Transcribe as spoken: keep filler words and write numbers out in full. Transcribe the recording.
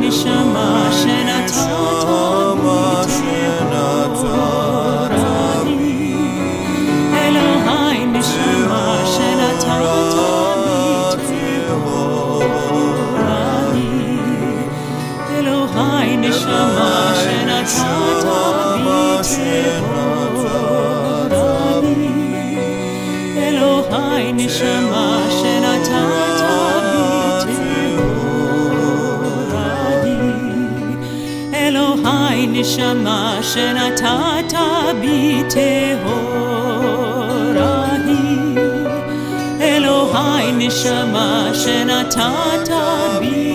nishama shenatata b'tevorani. Elohai nishama shenatata b'tevorani. Elohai nishama shenatata b'tevorani. Elohai nishama shenatata b'tevorani. Elohai nishama shenatata b'tevorani. Elohai nishama shenatata b'tevorani.